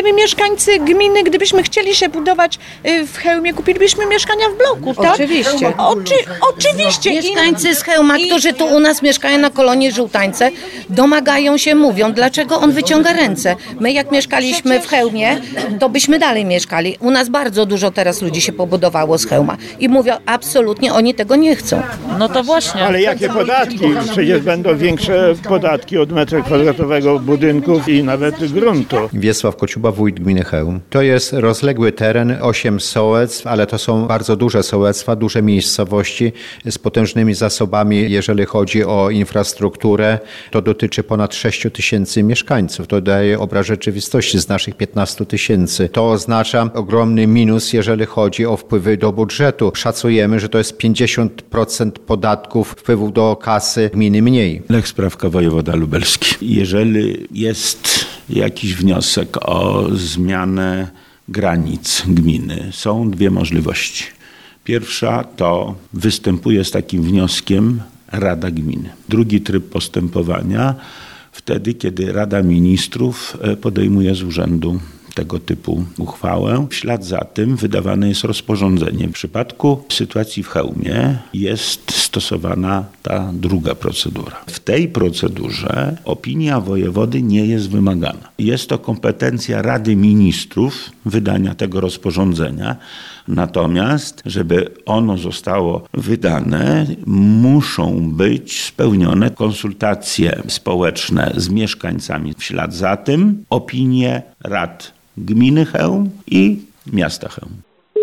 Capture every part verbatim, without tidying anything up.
ale my mieszkańcy gminy, gdybyśmy chcieli się budować w Chełmie, kupilibyśmy mieszkania w bloku, tak? Oczywiście. Oczy, oczywiście. Mieszkańcy z Chełma, którzy tu u nas mieszkają na kolonii Żółtańce, domagają się, mówią, dlaczego on wyciąga ręce. My jak mieszkaliśmy w Chełmie, to byśmy dalej mieszkali. U nas bardzo dużo teraz ludzi się pobudowało z Chełma i mówią, absolutnie oni tego nie chcą. No to właśnie. Ale jakie podatki? Przecież będą większe podatki od metra kwadratowego budynków i nawet gruntu. Wiesław Kociuba, wójt gminy Chełm. To jest rozległy teren, osiem sołectw, ale to są bardzo duże sołectwa, duże miejscowości z potężnymi zasobami, jeżeli chodzi o infrastrukturę. To dotyczy ponad sześć tysięcy mieszkańców. To daje obraz rzeczywistości z naszych piętnastu tysięcy. To oznacza ogromny minus, jeżeli chodzi o wpływy do budżetu. Szacujemy, że to jest pięćdziesiąt procent podatków wpływów do kasy gminy mniej. Lech Sprawka, wojewoda lubelski. Jeżeli jest jakiś wniosek o zmianę granic gminy, są dwie możliwości. Pierwsza to występuje z takim wnioskiem Rada Gminy. Drugi tryb postępowania wtedy, kiedy Rada Ministrów podejmuje z urzędu tego typu uchwałę. W ślad za tym wydawane jest rozporządzenie. W przypadku sytuacji w Chełmie jest stosowana ta druga procedura. W tej procedurze opinia wojewody nie jest wymagana. Jest to kompetencja Rady Ministrów wydania tego rozporządzenia. Natomiast, żeby ono zostało wydane, muszą być spełnione konsultacje społeczne z mieszkańcami. W ślad za tym opinie rad gminy Chełm i miasta Chełm.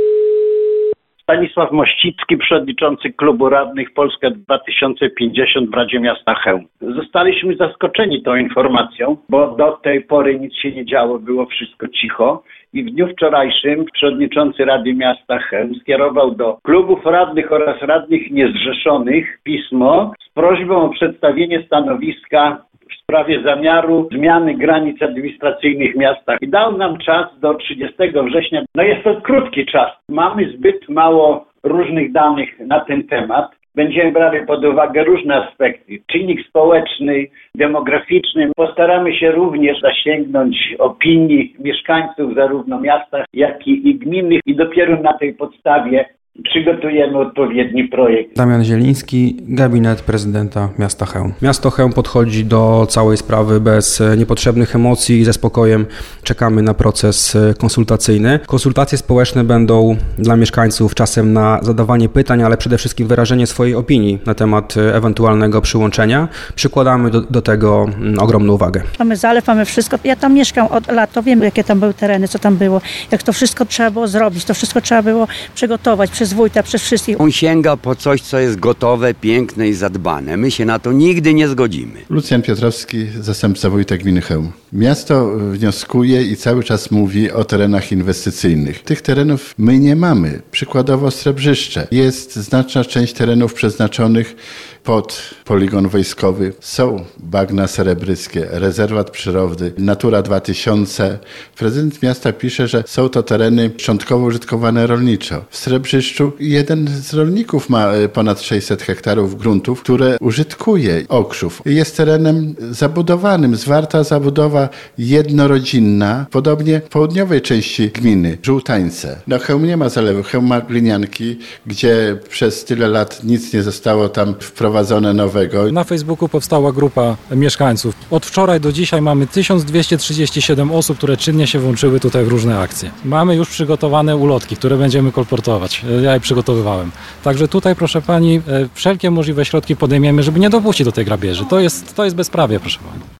Stanisław Mościcki, przewodniczący Klubu Radnych Polska dwa tysiące pięćdziesiąt w Radzie Miasta Chełm. Zostaliśmy zaskoczeni tą informacją, bo do tej pory nic się nie działo, było wszystko cicho. I w dniu wczorajszym przewodniczący Rady Miasta Chełm skierował do klubów radnych oraz radnych niezrzeszonych pismo z prośbą o przedstawienie stanowiska w sprawie zamiaru zmiany granic administracyjnych w miastach. I dał nam czas do trzydziestego września. No jest to krótki czas. Mamy zbyt mało różnych danych na ten temat. Będziemy brali pod uwagę różne aspekty. Czynnik społeczny, demograficzny. Postaramy się również zasięgnąć opinii mieszkańców zarówno miasta, jak i, i gminy i dopiero na tej podstawie przygotujemy odpowiedni projekt. Damian Zieliński, gabinet prezydenta miasta Chełm. Miasto Chełm podchodzi do całej sprawy bez niepotrzebnych emocji i ze spokojem czekamy na proces konsultacyjny. Konsultacje społeczne będą dla mieszkańców czasem na zadawanie pytań, ale przede wszystkim wyrażenie swojej opinii na temat ewentualnego przyłączenia. Przykładamy do, do tego ogromną uwagę. Mamy zalew, mamy wszystko. Ja tam mieszkam od lat, to wiem, jakie tam były tereny, co tam było. Jak to wszystko trzeba było zrobić, to wszystko trzeba było przygotować przez wójta, przez wszystkich. On sięga po coś, co jest gotowe, piękne i zadbane. My się na to nigdy nie zgodzimy. Lucjan Piotrowski, zastępca wójta gminy Chełm. Miasto wnioskuje i cały czas mówi o terenach inwestycyjnych. Tych terenów my nie mamy. Przykładowo Srebrzyszcze. Jest znaczna część terenów przeznaczonych pod poligon wojskowy. Są bagna serebryskie, rezerwat przyrody, Natura dwa tysiące. Prezydent miasta pisze, że są to tereny szczątkowo użytkowane rolniczo. W Srebrzyszczu jeden z rolników ma ponad sześćset hektarów gruntów, które użytkuje Okrzów. Jest terenem zabudowanym, zwarta zabudowa jednorodzinna, podobnie w południowej części gminy, Żółtańce. No Chełm nie ma zalewu, Chełm ma glinianki, gdzie przez tyle lat nic nie zostało tam wprowadzone nowego. Na Facebooku powstała grupa mieszkańców. Od wczoraj do dzisiaj mamy tysiąc dwieście trzydzieści siedem osób, które czynnie się włączyły tutaj w różne akcje. Mamy już przygotowane ulotki, które będziemy kolportować. Ja je przygotowywałem. Także tutaj, proszę pani, wszelkie możliwe środki podejmiemy, żeby nie dopuścić do tej grabieży. To jest, to jest bezprawie, proszę pani.